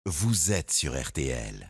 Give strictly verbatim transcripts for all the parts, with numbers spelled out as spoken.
vous êtes sur R T L.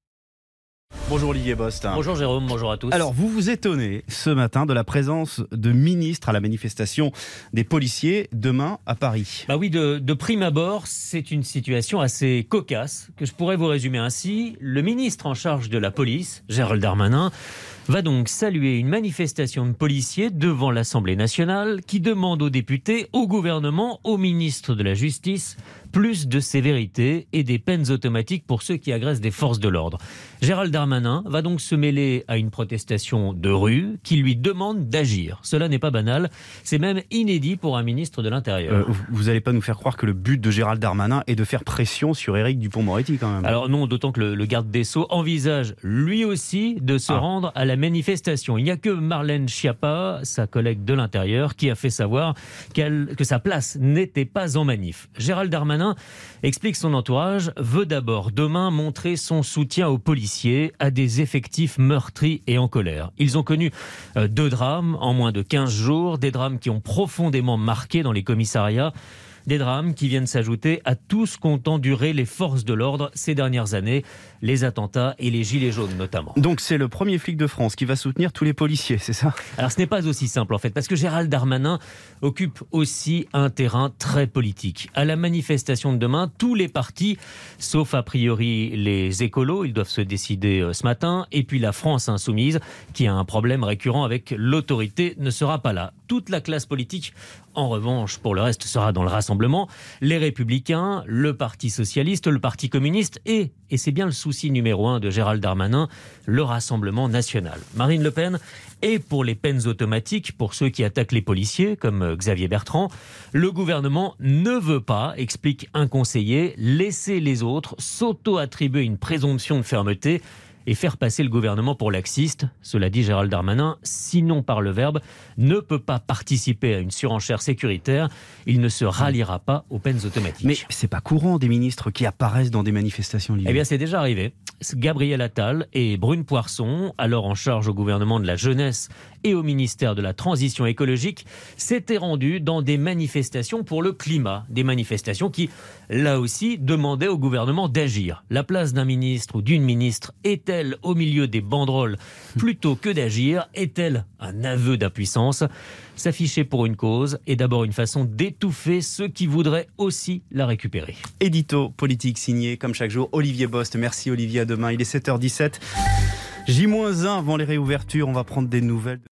Bonjour Olivier Bost. Bonjour Jérôme, bonjour à tous. Alors vous vous étonnez ce matin de la présence de ministres à la manifestation des policiers demain à Paris. Bah oui, de, de prime abord, c'est une situation assez cocasse que je pourrais vous résumer ainsi. Le ministre en charge de la police, Gérald Darmanin, va donc saluer une manifestation de policiers devant l'Assemblée nationale qui demande aux députés, au gouvernement, au ministre de la Justice, plus de sévérité et des peines automatiques pour ceux qui agressent des forces de l'ordre. Gérald Darmanin va donc se mêler à une protestation de rue qui lui demande d'agir. Cela n'est pas banal, c'est même inédit pour un ministre de l'Intérieur. Euh, vous n'allez pas nous faire croire que le but de Gérald Darmanin est de faire pression sur Éric Dupond-Moretti quand même. Alors non, d'autant que le, le garde des Sceaux envisage lui aussi de se ah. rendre à la manifestation. Il n'y a que Marlène Schiappa, sa collègue de l'Intérieur, qui a fait savoir qu'elle, que sa place n'était pas en manif. Gérald Darmanin explique son entourage, veut d'abord demain montrer son soutien aux policiers, à des effectifs meurtris et en colère. Ils ont connu euh, deux drames en moins de quinze jours, des drames qui ont profondément marqué dans les commissariats. Des drames qui viennent s'ajouter à tout ce qu'ont enduré les forces de l'ordre ces dernières années, les attentats et les gilets jaunes notamment. Donc c'est le premier flic de France qui va soutenir tous les policiers, c'est ça ? Alors ce n'est pas aussi simple en fait, parce que Gérald Darmanin occupe aussi un terrain très politique. À la manifestation de demain, tous les partis, sauf a priori les écolos, ils doivent se décider ce matin, et puis la France insoumise, qui a un problème récurrent avec l'autorité, ne sera pas là. Toute la classe politique, en revanche, pour le reste, sera dans le rassemblement. Les Républicains, le Parti Socialiste, le Parti Communiste et, et c'est bien le souci numéro un de Gérald Darmanin, le Rassemblement National. Marine Le Pen est pour les peines automatiques pour ceux qui attaquent les policiers, comme Xavier Bertrand. Le gouvernement ne veut pas, explique un conseiller, laisser les autres s'auto-attribuer une présomption de fermeté et faire passer le gouvernement pour laxiste. Cela dit Gérald Darmanin, sinon par le verbe, ne peut pas participer à une surenchère sécuritaire. Il ne se ralliera pas aux peines automatiques. Mais c'est pas courant des ministres qui apparaissent dans des manifestations libres. Eh bien, c'est déjà arrivé. Gabriel Attal et Brune Poirson, alors en charge au gouvernement de la jeunesse et au ministère de la transition écologique, s'étaient rendus dans des manifestations pour le climat. Des manifestations qui, là aussi, demandaient au gouvernement d'agir. La place d'un ministre ou d'une ministre est-elle au milieu des banderoles plutôt que d'agir? Est-elle un aveu d'impuissance? S'afficher pour une cause est d'abord une façon d'étouffer ceux qui voudraient aussi la récupérer. Édito politique signé, comme chaque jour, Olivier Bost. Merci Olivier, à demain. Il est sept heures dix-sept. J moins un avant les réouvertures, on va prendre des nouvelles.